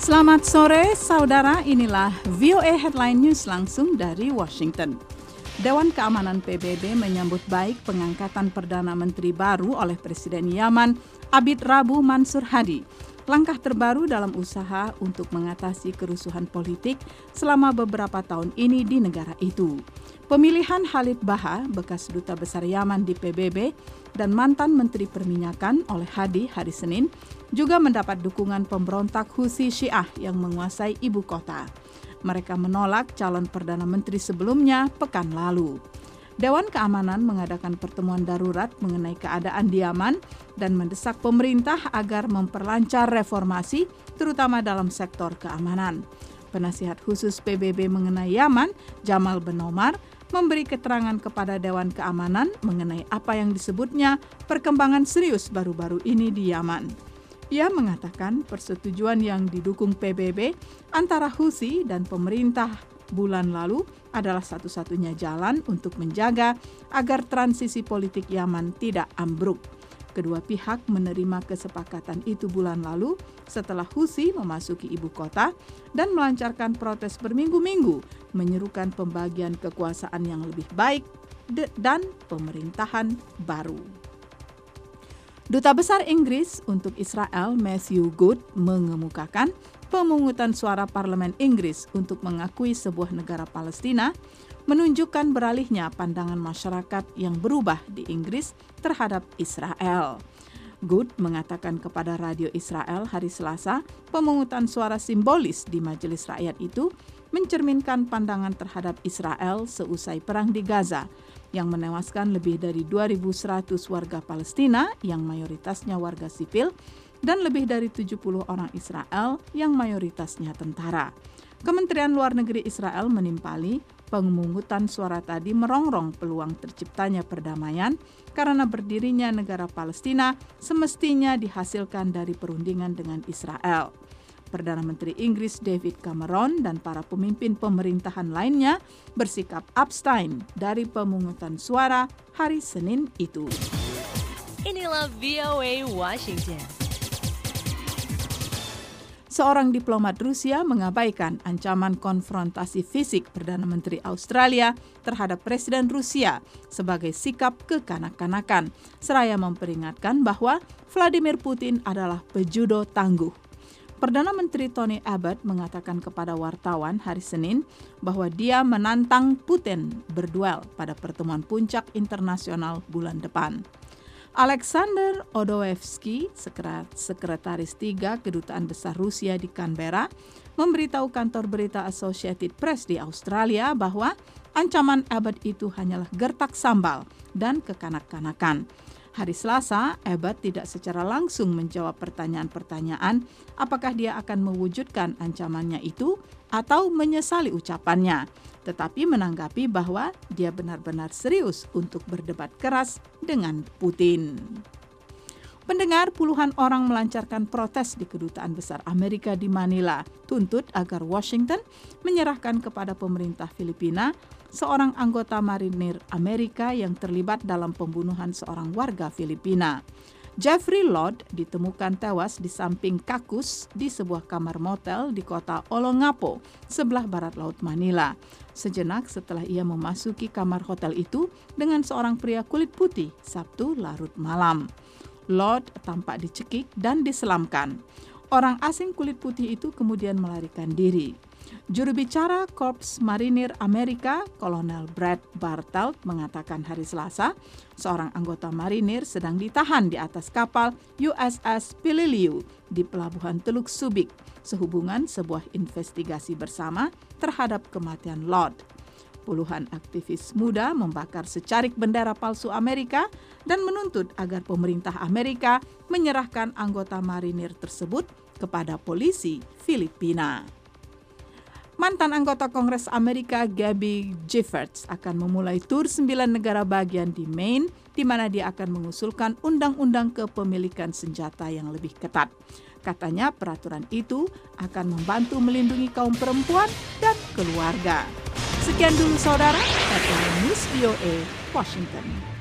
Selamat sore, saudara. Inilah VOA Headline News langsung dari Washington. Dewan Keamanan PBB menyambut baik pengangkatan Perdana Menteri baru oleh Presiden Yaman, Abid Rabu Mansur Hadi. Langkah terbaru dalam usaha untuk mengatasi kerusuhan politik selama beberapa tahun ini di negara itu. Pemilihan Khalid Baha, bekas Duta Besar Yaman di PBB, dan mantan Menteri Perminyakan oleh Hadi hari Senin, juga mendapat dukungan pemberontak Houthi Syiah yang menguasai ibu kota. Mereka menolak calon Perdana Menteri sebelumnya pekan lalu. Dewan Keamanan mengadakan pertemuan darurat mengenai keadaan di Yaman dan mendesak pemerintah agar memperlancar reformasi, terutama dalam sektor keamanan. Penasihat khusus PBB mengenai Yaman, Jamal Ben Omar, memberi keterangan kepada Dewan Keamanan mengenai apa yang disebutnya perkembangan serius baru-baru ini di Yaman. Ia mengatakan persetujuan yang didukung PBB antara Houthi dan pemerintah bulan lalu adalah satu-satunya jalan untuk menjaga agar transisi politik Yaman tidak ambruk. Kedua pihak menerima kesepakatan itu bulan lalu setelah Houthi memasuki ibu kota dan melancarkan protes berminggu-minggu menyerukan pembagian kekuasaan yang lebih baik dan pemerintahan baru. Duta Besar Inggris untuk Israel, Matthew Good, mengemukakan pemungutan suara Parlemen Inggris untuk mengakui sebuah negara Palestina menunjukkan beralihnya pandangan masyarakat yang berubah di Inggris terhadap Israel. Good mengatakan kepada Radio Israel hari Selasa, pemungutan suara simbolis di Majelis Rakyat itu mencerminkan pandangan terhadap Israel seusai perang di Gaza, yang menewaskan lebih dari 2.100 warga Palestina yang mayoritasnya warga sipil dan lebih dari 70 orang Israel yang mayoritasnya tentara. Kementerian Luar Negeri Israel menimpali pemungutan suara tadi merongrong peluang terciptanya perdamaian karena berdirinya negara Palestina semestinya dihasilkan dari perundingan dengan Israel. Perdana Menteri Inggris David Cameron dan para pemimpin pemerintahan lainnya bersikap abstain dari pemungutan suara hari Senin itu. Inilah VOA Washington. Seorang diplomat Rusia mengabaikan ancaman konfrontasi fisik Perdana Menteri Australia terhadap Presiden Rusia sebagai sikap kekanak-kanakan, seraya memperingatkan bahwa Vladimir Putin adalah pejudo tangguh. Perdana Menteri Tony Abbott mengatakan kepada wartawan hari Senin bahwa dia menantang Putin berduel pada pertemuan puncak internasional bulan depan. Alexander Odoevsky, Sekretaris 3 Kedutaan Besar Rusia di Canberra, memberitahu kantor berita Associated Press di Australia bahwa ancaman Abbott itu hanyalah gertak sambal dan kekanak-kanakan. Hari Selasa, Abbott tidak secara langsung menjawab pertanyaan-pertanyaan apakah dia akan mewujudkan ancamannya itu atau menyesali ucapannya, tetapi menanggapi bahwa dia benar-benar serius untuk berdebat keras dengan Putin. Pendengar, puluhan orang melancarkan protes di Kedutaan Besar Amerika di Manila, tuntut agar Washington menyerahkan kepada pemerintah Filipina seorang anggota marinir Amerika yang terlibat dalam pembunuhan seorang warga Filipina. Jeffrey Lord ditemukan tewas di samping kakus di sebuah kamar motel di kota Olongapo, sebelah barat laut Manila. Sejenak setelah ia memasuki kamar hotel itu dengan seorang pria kulit putih Sabtu larut malam. Lord tampak dicekik dan diselamkan. Orang asing kulit putih itu kemudian melarikan diri. Juru bicara Korps Marinir Amerika, Kolonel Brad Bartelt, mengatakan hari Selasa, seorang anggota marinir sedang ditahan di atas kapal USS Pililiu di Pelabuhan Teluk Subic, sehubungan sebuah investigasi bersama terhadap kematian Lord. Puluhan aktivis muda membakar secarik bendera palsu Amerika dan menuntut agar pemerintah Amerika menyerahkan anggota marinir tersebut kepada polisi Filipina. Mantan anggota Kongres Amerika Gabby Giffords akan memulai tur 9 negara bagian di Maine, di mana dia akan mengusulkan undang-undang kepemilikan senjata yang lebih ketat. Katanya peraturan itu akan membantu melindungi kaum perempuan dan keluarga. Sekian dulu saudara, Headline News VOA, Washington.